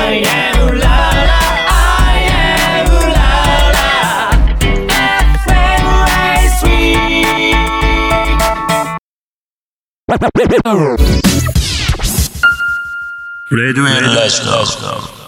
I am la la I am la la FM3 レディオエルラジオ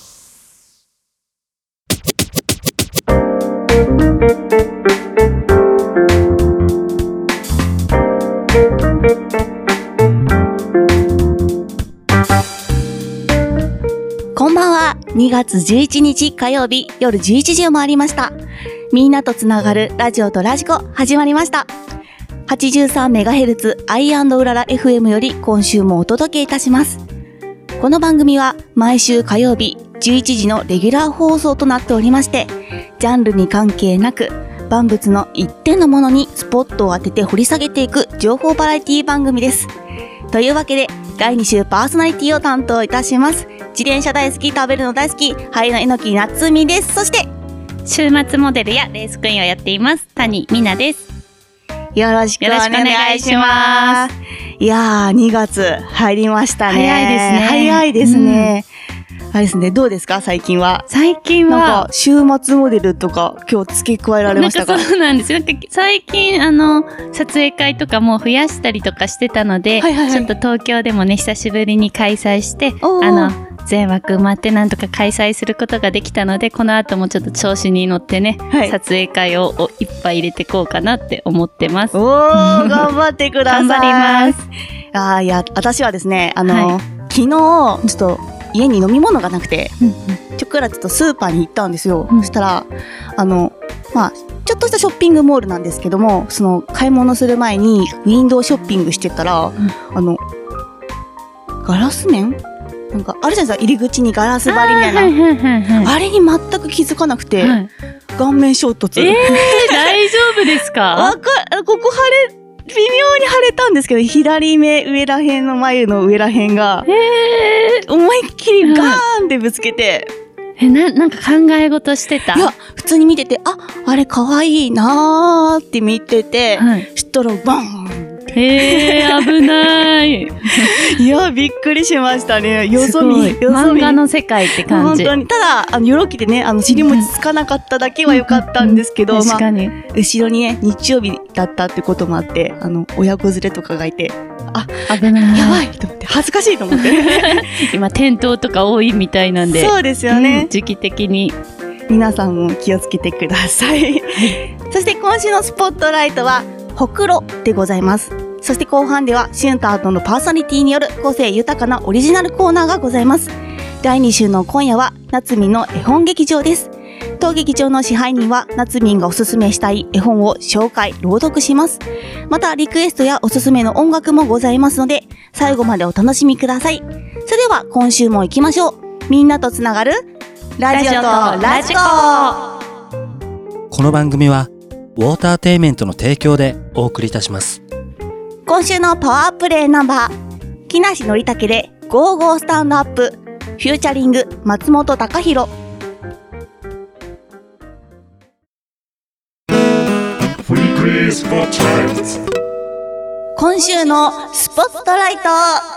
こんばんは。2月11日火曜日夜11時を回りました。みんなとつながるラジオとラジコ始まりました。83MHz アイ&ウララ FM より今週もお届けいたします。この番組は毎週火曜日11時のレギュラー放送となっておりまして、ジャンルに関係なく万物の一点のものにスポットを当てて掘り下げていく情報バラエティ番組です。というわけで第2週パーソナリティを担当いたします。自転車大好き、食べるの大好き、ハイのえのきなつみです。そして週末モデルやレースクイーンをやっています谷美奈です。 よろしくお願いします。いやー、2月入りましたね。 早いですね。 早いですね。あれですね、どうですか最近は。 最近はなんか週末モデルとか今日付け加えられましたか。 なんかそうなんですよ。なんか最近撮影会とかも増やしたりとかしてたので、ちょっと東京でもね久しぶりに開催して全枠埋まってなんとか開催することができたので、この後もちょっと調子に乗ってね、撮影会をいっぱい入れてこうかなって思ってます。 おー、頑張ってください。 頑張ります。 いや、私はですね、昨日ちょっと家に飲み物がなくて、ちょっとスーパーに行ったんですよ。そしたらちょっとしたショッピングモールなんですけども、その買い物する前にウィンドウショッピングしてたら、ガラス面なんかあるじゃないですか、入り口にガラス張りみたいな、あれに全く気づかなくて、顔面衝突。 大丈夫ですか？ ここ微妙に腫れたんですけど、左目上らへんの眉の上らへんが思いっきりガーンってぶつけて、 なんか考え事してた？ いや、普通に見てて、あれ可愛いなーって見てて、したらバーン危ない。 いや、びっくりしましたね。よそ見。 漫画の世界って感じ。 本当に。ただ、よろきでね、尻餅つかなかっただけは良かったんですけど、 確かに。 後ろにね、日曜日だったってこともあって、親子連れとかがいて、 危ない。 やばいと思って、恥ずかしいと思って。 今、転倒とか多いみたいなんで。 そうですよね。 時期的に。 皆さんも気をつけてください。そして今週のスポットライトは、ほくろでございます。そして後半ではシュンタートのパーソナリティによる個性豊かなオリジナルコーナーがございます。第2週の今夜はなつみんの絵本劇場です。当劇場の支配人はなつみんがおすすめしたい絵本を紹介朗読します。またリクエストやおすすめの音楽もございますので、最後までお楽しみください。それでは今週も行きましょう。みんなとつながるラジオとラジコ。 この番組はウォーターテイメントの提供でお送りいたします。 今週のパワープレイナンバー、木梨憲武でゴーゴースタンドアップ、フューチャリング松本隆弘。今週のスポットライト。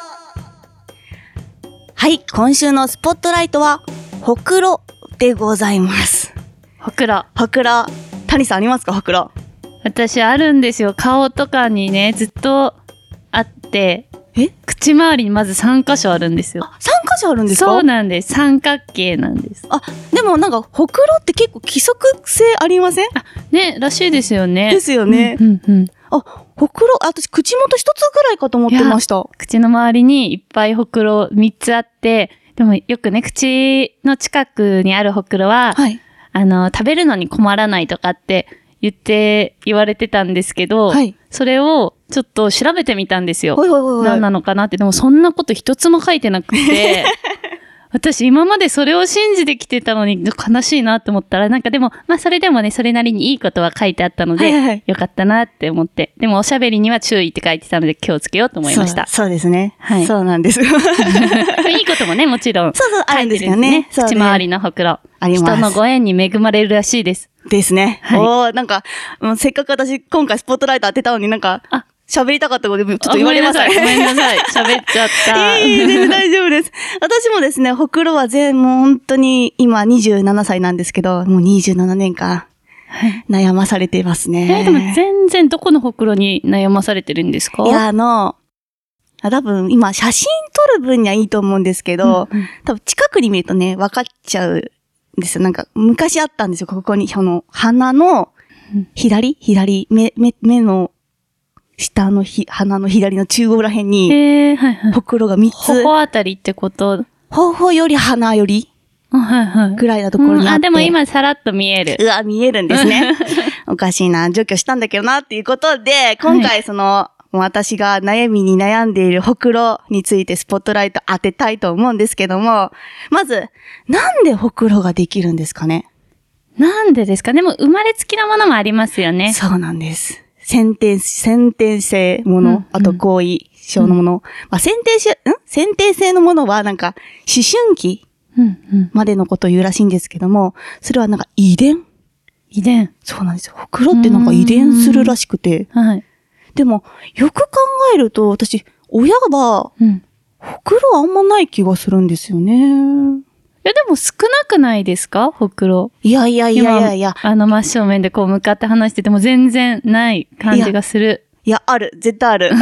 はい、今週のスポットライトはほくろでございます。 ほくろ。 谷さんありますか？ほくろ。 私あるんですよ。顔とかにね、ずっとあって、口周りにまず3箇所あるんですよ。 3箇所あるんですか？ そうなんです。三角形なんです。 でもなんかほくろって結構規則性ありません？ ね、らしいですよね。 ですよね。ほくろ、私口元一つぐらいかと思ってました。 口の周りにいっぱいほくろ3つあって、でもよくね、口の近くにあるほくろは、食べるのに困らないとかって言われてたんですけど、それをちょっと調べてみたんですよ。何なのかなって。でもそんなこと一つも書いてなくて、私今までそれを信じてきてたのに悲しいなって思ったら、なんかでも、それでもね、それなりにいいことは書いてあったので、よかったなって思って。でもおしゃべりには注意って書いてたので気をつけようと思いました。 そうですね。そうなんです。いいこともね、もちろん。 あるんですよね。 口周りのほくろ。人のご縁に恵まれるらしいです。 ですね。なんか、せっかく私今回スポットライト当てたのになんか、 喋りたかったことでちょっと言われます。 ごめんなさい。喋っちゃった。 全然大丈夫です。私もですね、ほくろはもう本当に今27歳なんですけど、もう27年間悩まされていますね。 でも全然どこのほくろに悩まされてるんですか？ いや、多分今写真撮る分にはいいと思うんですけど、多分近くに見るとね、分かっちゃうんですよ。なんか昔あったんですよ。ここに、鼻の左、目の下の鼻の左の中央ら辺に、ほくろが3つ。 頬あたりってこと？ 頬より鼻よりぐらいなところにあって。 でも今さらっと見える。 見えるんですね。おかしいな、除去したんだけどなっていうことで、今回私が悩みに悩んでいるほくろについてスポットライト当てたいと思うんですけども、まず、なんでほくろができるんですかね？ なんでですか？でも生まれつきのものもありますよね。 そうなんです。先天性もの、あと後遺症のもの。先天性のものはなんか思春期までのことを言うらしいんですけども、それはなんか遺伝。そうなんですよ。ほくろってなんか遺伝するらしくて。でも、よく考えると、私、親は、ほくろあんまない気がするんですよね。 でも少なくないですか？ほくろ。 いや。 真正面でこう向かって話してても全然ない感じがする。 いや、ある。絶対ある。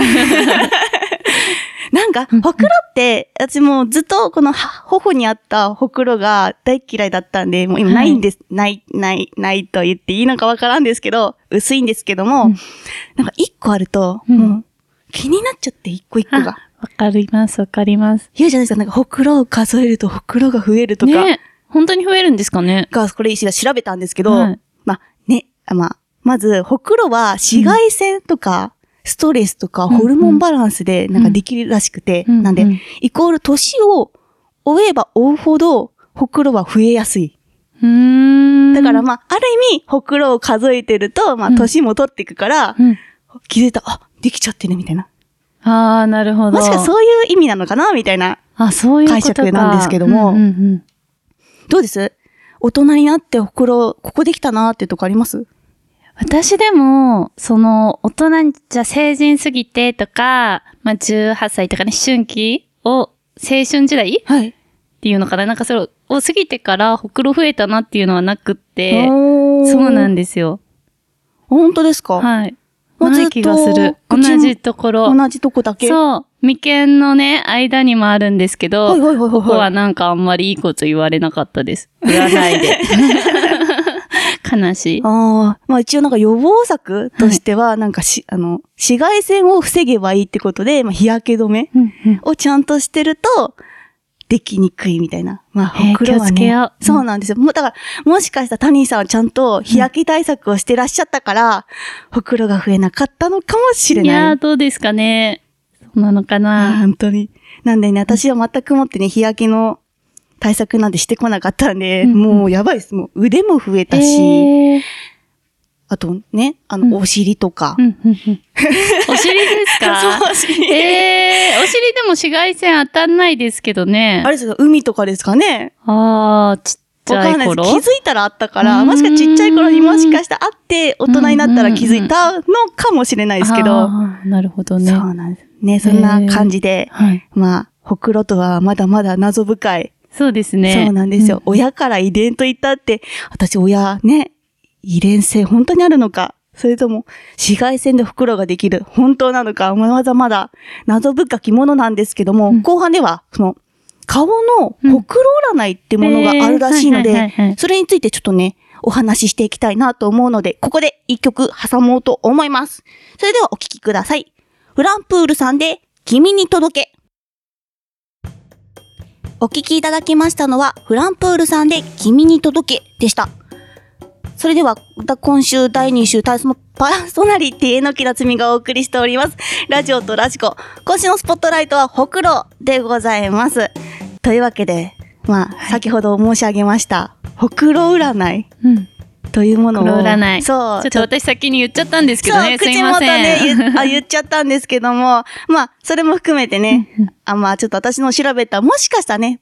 なんか、ほくろって、私もうずっとこの頬にあったほくろが大嫌いだったんで、もう今ないんです。ないと言っていいのかわからんですけど、薄いんですけども、なんか一個あると、もう気になっちゃって一個一個が。 わかります。 言うじゃないですか、なんかほくろを数えるとほくろが増えるとか。 ね、本当に増えるんですかね？ これ調べたんですけど、まず、ほくろは紫外線とか、ストレスとかホルモンバランスでなんかできるらしくて、なんで、イコール年を追えば追うほど、ほくろは増えやすい。だからある意味、ほくろを数えてると、年も取っていくから、気づいた、できちゃってるみたいな。 なるほど。 もしかそういう意味なのかなみたいな解釈なんですけども。どうです？大人になってほくろ、ここできたなってとこあります？ 私でも、大人じゃ成人すぎてとか、18歳とかね、思春期を、青春時代っていうのかな、なんかそれを過ぎてからほくろ増えたなっていうのはなくって、そうなんですよ。 本当ですか？ はい。ない気がする。同じところ。 同じとこだけ？ そう。眉間のね、間にもあるんですけど、ここはなんかあんまりいいこと言われなかったです。言わないで。悲しい。 一応なんか予防策としては、なんか紫外線を防げばいいってことで、日焼け止めをちゃんとしてると、できにくいみたいな。ほくろはね。そうなんですよ。だから、もしかしたらタニーさんはちゃんと日焼け対策をしてらっしゃったから、ほくろが増えなかったのかもしれない。 いや、どうですかね。そうなのかな。 本当に。なんでね、私は全くもってね、日焼けの対策なんてしてこなかったんで、もうやばいです。もう腕も増えたし、あとね、お尻とか。 お尻ですか？ そう、お尻。 お尻でも紫外線当たんないですけどね。 あれですか、海とかですかね。 ちっちゃい頃。わかんないです。 気づいたらあったから、もしかちっちゃい頃にもしかしたらあって、大人になったら気づいたのかもしれないですけど。 なるほどね。 そうなんですね。そんな感じで、ほくろとはまだまだ謎深い。 そうですね。 そうなんですよ。親から遺伝と言ったって、私親ね、遺伝性本当にあるのか、それとも紫外線でほくろができる本当なのか、まだまだ謎深きものなんですけども、後半では顔のほくろ占いってものがあるらしいので、それについてちょっとね、お話ししていきたいなと思うので、ここで一曲挟もうと思います。それではお聴きください。フランプールさんで君に届け。お聴きいただきましたのはフランプールさんで君に届けでした。それでは、今週第2週パーソナリティえのきなつみがお送りしております。ラジオとラジコ。今週のスポットライトはほくろでございます。というわけで、先ほど申し上げました、ほくろ占いというものを。 ほくろ占い。 そう。 ちょっと私先に言っちゃったんですけどね。すいません。 口元ね、言っちゃったんですけども、それも含めてね、ちょっと私の調べた、もしかしたらね、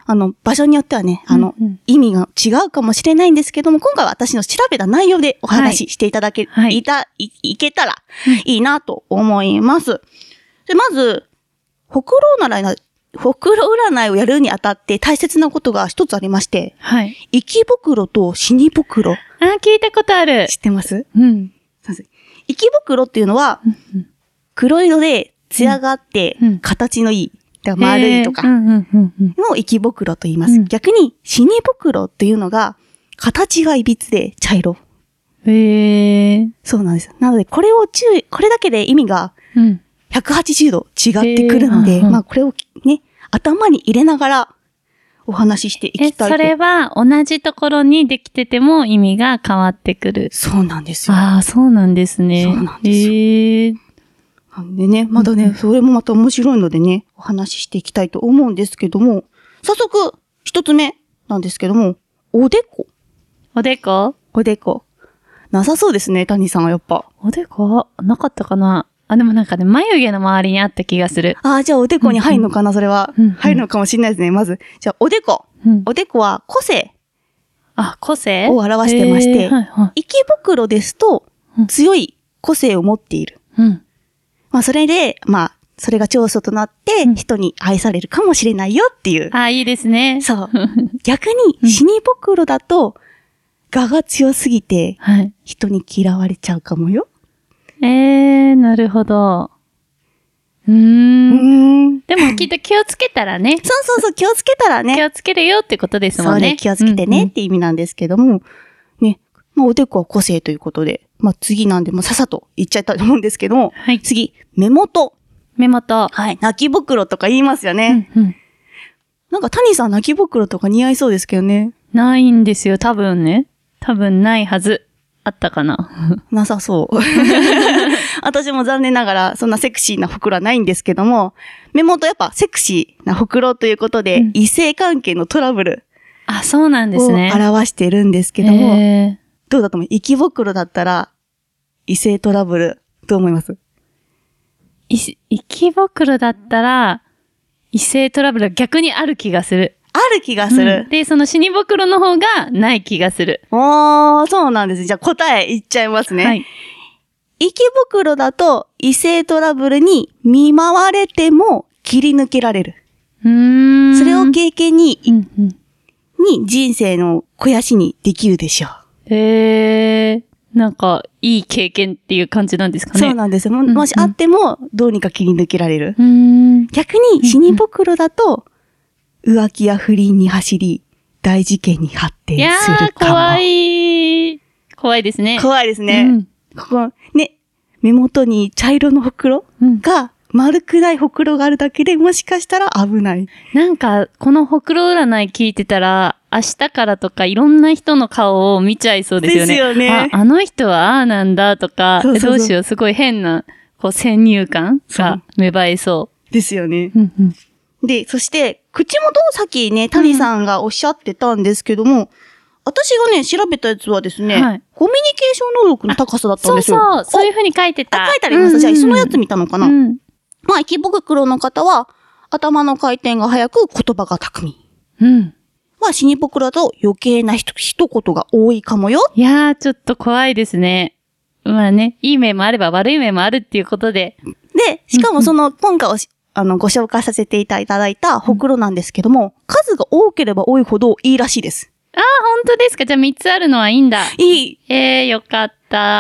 場所によってはね、意味が違うかもしれないんですけども、今回は私の調べた内容でお話ししていただけ、いけたらいいなと思います。で、まず、ほくろ占いをやるにあたって大切なことが一つありまして、 はい。 生きぼくろと死にぼくろ。 聞いたことある。 知ってます？ うん。 生きぼくろっていうのは、黒色で艶があって、形のいい、だから丸いとか、の生きぼくろと言います。逆に死にぼくろっていうのが、形がいびつで茶色。そうなんです。なので、これだけで意味が、180度違ってくるので、まあこれをね、頭に入れながらお話ししていきたいと。 それは同じところにできてても意味が変わってくる。 そうなんですよ。 ああ、そうなんですね。 そうなんですよ。なんでね、まだね、それもまた面白いのでね、お話ししていきたいと思うんですけども、早速、一つ目なんですけども、おでこ。 おでこ？ おでこ。なさそうですね、谷さんはやっぱ。 おでこなかったかな？でもなんかね、眉毛の周りにあった気がする。 じゃあおでこに入るのかな、それは。入るのかもしれないですね、まず。じゃあ、おでこ。おでこは個性。 個性を表してまして、生きぼくろですと、強い個性を持っている。まあ、それで、それが長所となって、人に愛されるかもしれないよっていう。 いいですね。 そう。逆に、死にぼくろだと、我が強すぎて、人に嫌われちゃうかもよ。 なるほど。でもきっと気をつけたらね。 そう、気をつけたらね。 気をつけるよってことですもんね。 そうね、気をつけてねって意味なんですけども、ね、おでこは個性ということで、次なんで、さっさと言っちゃったと思うんですけども、次、目元。 目元。 はい、泣きぼくろとか言いますよね。なんか谷さん泣きぼくろとか似合いそうですけどね。 ないんですよ、多分ね。多分ないはず。あったかななさそう。私も残念ながら、そんなセクシーなほくろはないんですけども、目元やっぱセクシーなほくろということで、異性関係のトラブル。 そうなんですね。 を表してるんですけども、どうだと思う？生きぼくろだったら、異性トラブル、どう思います？ 生きぼくろだったら、異性トラブルが逆にある気がする。 ある気がする。 で、その死にぼくろの方がない気がする。 そうなんです。じゃあ答え言っちゃいますね。生きぼくろだと異性トラブルに見舞われても切り抜けられる。それを経験に、人生の肥やしにできるでしょう。 なんか、いい経験っていう感じなんですかね。 そうなんです。もしあっても、どうにか切り抜けられる。逆に、死にぼくろだと、浮気や不倫に走り、大事件に発展するかも。 怖い。怖いですね。 怖いですね。ここ、ね、目元に茶色のほくろが、丸くないほくろがあるだけでもしかしたら危ない。 なんか、このほくろ占い聞いてたら、明日からとかいろんな人の顔を見ちゃいそうですよね。 ですよね。 あの人はああなんだとか、どうしよう、すごい変な、先入観が芽生えそう。 ですよね。で、そして、口元さっきね、谷さんがおっしゃってたんですけども、私がね、調べたやつはですね、コミュニケーション能力の高さだったんですよ。 そういう風に書いてた。 書いてあります。じゃあ、そのやつ見たのかな。生きぼくろの方は、頭の回転が速く言葉が巧み。死にぼくろだと余計な一言が多いかもよ。 いやー、ちょっと怖いですね。いい面もあれば悪い面もあるっていうことで。 で、しかも今回ご紹介させていただいたほくろなんですけども、数が多ければ多いほどいいらしいです。 本当ですか？じゃあ3つあるのはいいんだ。 いい。 よかった。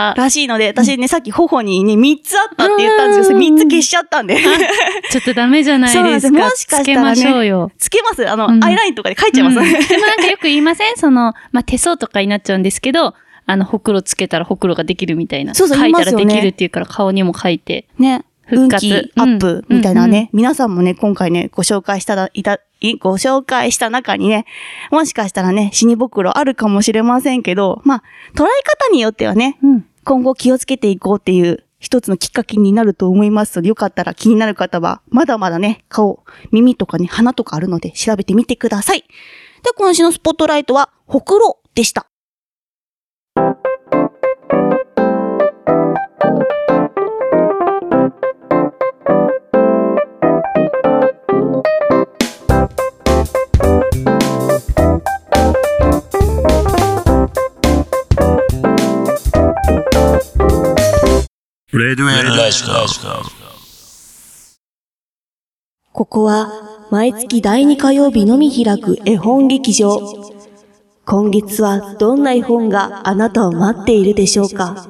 らしいので、私ね、さっき頬にね、3つあったって言ったんですけど、3つ消しちゃったんで。 ちょっとダメじゃないですか。 もしかしたらね、 つけましょうよ。 つけます。アイラインとかで書いちゃいます。 でもなんかよく言いません？手相とかになっちゃうんですけど、ほくろつけたらほくろができるみたいな。 そう、 書いたらできるっていうから顔にも書いて。 ね。運気アップみたいなね、皆さんもね、今回ね、ご紹介した中にね、もしかしたらね、死にぼくろあるかもしれませんけど、捉え方によってはね、今後気をつけていこうっていう一つのきっかけになると思いますので、よかったら気になる方は、まだまだね、顔、耳とかね、鼻とかあるので調べてみてください。で、今週のスポットライトは、ほくろでした。 レデュエルラジここは毎月第2火曜日のみ開く絵本劇場。今月はどんな絵本があなたを待っているでしょうか。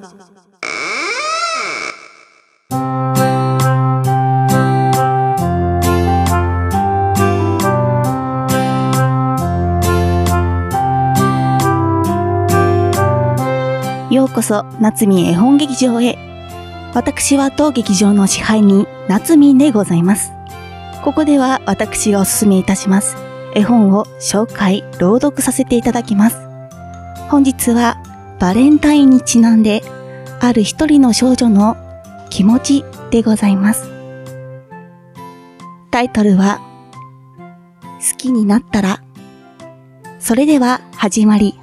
ようこそ夏民絵本劇場へ。私は当劇場の支配人夏民でございます。ここでは私がおすすめいたします絵本を紹介朗読させていただきます。本日はバレンタインにちなんである一人の少女の気持ちでございます。タイトルは好きになったら。それでは始まり。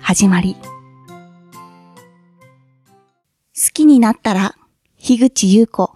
好きになったら、樋口優子。好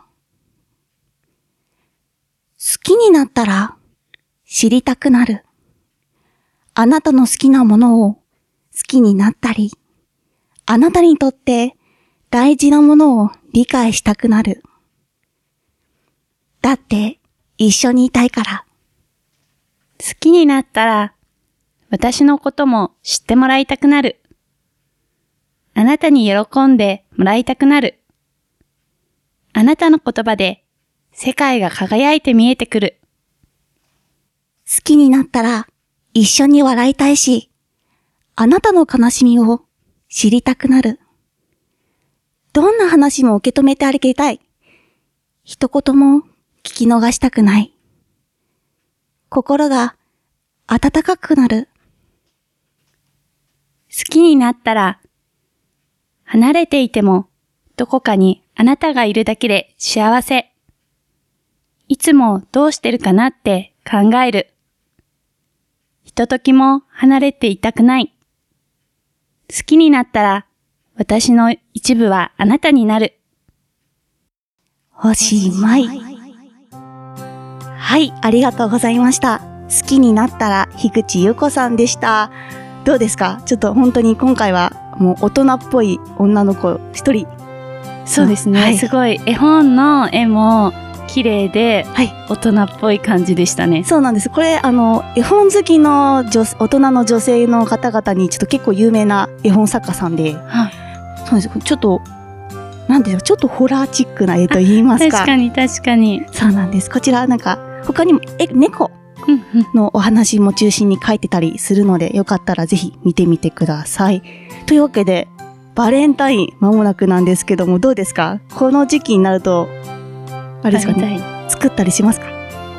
きになったら、知りたくなる。あなたの好きなものを好きになったり、あなたにとって大事なものを理解したくなる。だって一緒にいたいから。 好きになったら、私のことも知ってもらいたくなる。あなたに喜んでもらいたくなる。あなたの言葉で世界が輝いて見えてくる。 好きになったら一緒に笑いたいし、あなたの悲しみを知りたくなる。どんな話も受け止めてあげたい。一言も聞き逃したくない。心が温かくなる。 好きになったら、離れていてもどこかにあなたがいるだけで幸せ。いつもどうしてるかなって考える。ひとときも離れていたくない。好きになったら私の一部はあなたになる。 おしまい。はい、ありがとうございました。好きになったら樋口優子さんでした。どうですか？ちょっと本当に今回はもう大人っぽい女の子一人。 そうですね、はい、すごい絵本の絵も綺麗で、はい、大人っぽい感じでしたね。 そうなんです。これ絵本好きの大人の女性の方々にちょっと結構有名な絵本作家さんで、はい、そうです。ちょっとなんでしょう、ちょっとホラーチックな絵と言いますか。 確かに。そうなんです。こちらなんか他にも猫のお話も中心に書いてたりするので、よかったらぜひ見てみてください。というわけで、バレンタイン間もなくなんですけども、どうですか？この時期になると、あれですかね、作ったりしますか？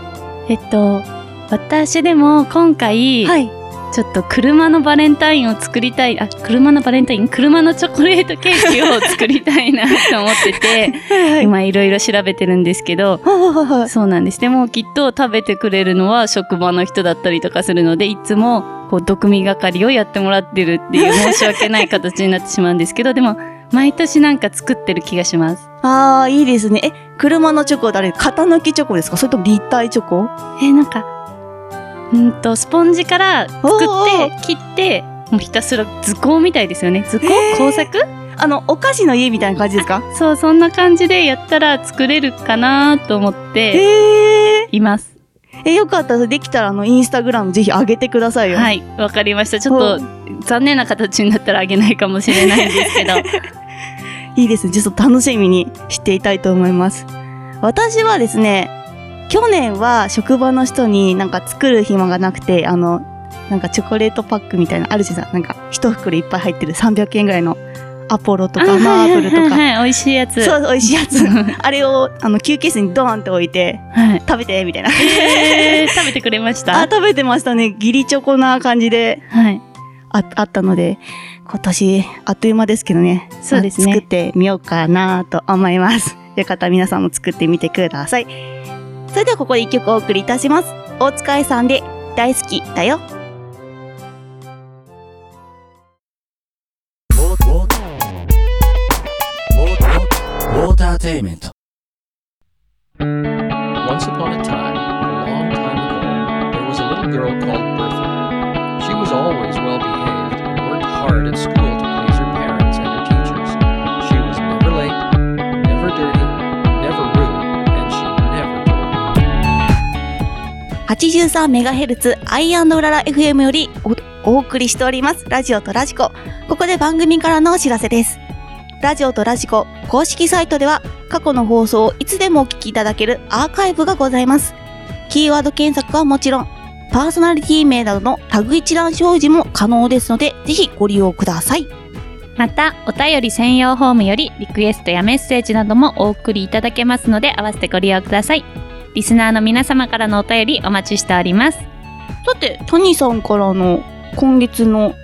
私でも今回、はい、ちょっと車のバレンタインを作りたい。車のチョコレートケーキを作りたいなと思ってて、はい、今いろいろ調べてるんですけど、そうなんです。でもきっと食べてくれるのは職場の人だったりとかするので、いつもこう毒味係をやってもらってるっていう申し訳ない形になってしまうんですけど、でも毎年なんか作ってる気がします。 ああ、いいですね。車のチョコって型抜きチョコですか？それとも立体チョコ？ なんかスポンジから作って切ってもうひたすら図工みたいですよね。図工、工作？ お菓子の家みたいな感じですか？ そう、そんな感じでやったら作れるかなと思っています。 よかったらできたらインスタグラムぜひ上げてくださいよ。 はい、わかりました。ちょっと残念な形になったら上げないかもしれないんですけどいいですね。ちょっと楽しみにしていたいと思います。私はですね、去年は職場の人になんか作る暇がなくて、なんかチョコレートパックみたいなあるじゃん。なんか一袋いっぱい入ってる300円ぐらいのアポロとかマーブルとか、 はい、美味しいやつ。 そう、美味しいやつあれを休憩室にドーンって置いて、はい、食べてみたいな食べてくれました？ 食べてましたね。義理チョコな感じで、はい、あったので、今年あっという間ですけどね。 そうですね。 作ってみようかなと思います。よかったら皆さんも作ってみてください。それではここで一曲お送りいたします。大塚愛さんで大好きだよ。 ウォーターテイメント。 Once upon a time, a long time ago, there was a little girl called Bertha. She was always well behaved and worked hard at school to please her parents and her teachers. She was never late, never dirty, 83MHz アイ&うらら FM よりお送りしておりますラジオとラジコ。ここで番組からのお知らせです。ラジオとラジコ公式サイトでは過去の放送をいつでもお聞きいただけるアーカイブがございます。キーワード検索はもちろん、パーソナリティ名などのタグ一覧表示も可能ですので、ぜひご利用ください。 また、お便り専用フォームよりリクエストやメッセージなどもお送りいただけますので、合わせてご利用ください。リスナーの皆様からのお便りお待ちしております。 さて、トニーさんからの今月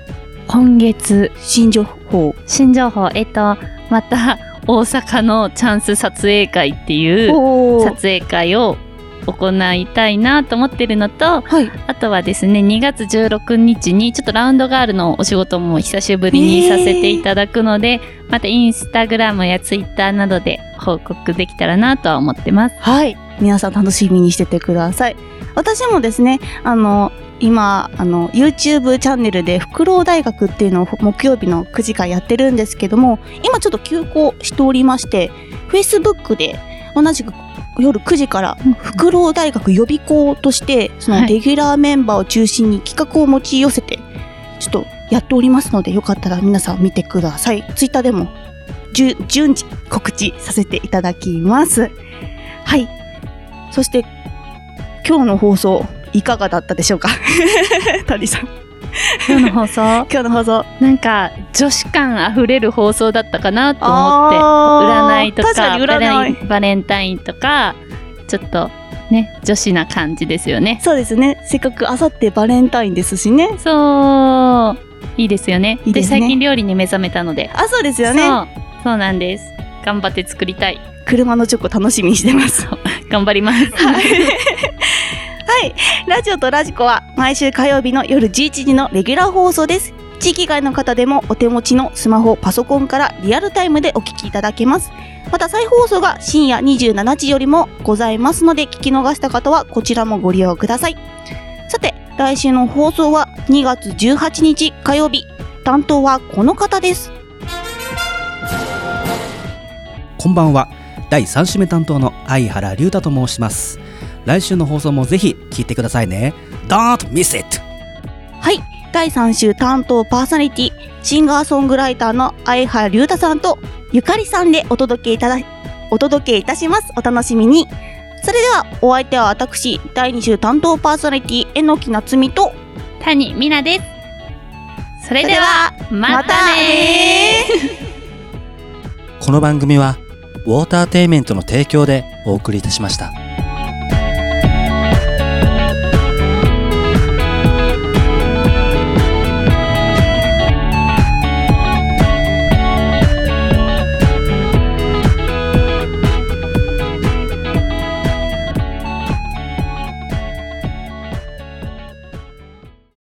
新情報。 また大阪のチャンス撮影会っていう撮影会を行いたいなと思ってるのと、はい、あとはですね、2月16日にちょっとラウンドガールのお仕事も久しぶりにさせていただくので、またインスタグラムやツイッターなどで報告できたらなとは思ってます。 はい、皆さん楽しみにしててください。私もですね、今YouTube チャンネルでフクロウ大学っていうのを木曜日の9時からやってるんですけども、今ちょっと休校しておりまして、Facebook で同じく夜9時からフクロウ大学予備校としてそのレギュラーメンバーを中心に企画を持ち寄せてちょっとやっておりますので、よかったら皆さん見てください。ツイッターでも順次告知させていただきます。はい。そして今日の放送いかがだったでしょうか谷さん。 今日の放送なんか女子感あふれる放送だったかなと思って、占いとかバレンタインとかちょっとね女子な感じですよね。 そうですね。せっかくあさってバレンタインですしね。 そういいですよね。 いいですね。 で最近料理に目覚めたので。 そうですよね。 そうなんです。頑張って作りたい。 車のチョコ楽しみにしてます。 頑張ります。 はい。ラジオとラジコは毎週火曜日の夜11時のレギュラー放送です。地域外の方でもお手持ちのスマホ、パソコンからリアルタイムでお聞きいただけます。また再放送が深夜27時よりもございますので、聞き逃した方はこちらもご利用ください。さて、来週の放送は2月18日火曜日。担当はこの方です。 こんばんは。第3週目担当の相原龍太と申します。来週の放送もぜひ聞いてくださいね。 Don't miss it。 はい、第3週担当パーソナリティシンガーソングライターの相原龍太さんとゆかりさんでお届けいたします。お楽しみに。それではお相手は私第2週担当パーソナリティ榎木夏美と谷美奈です。それではまたねこの番組はウォーターテイメントの提供でお送りいたしました。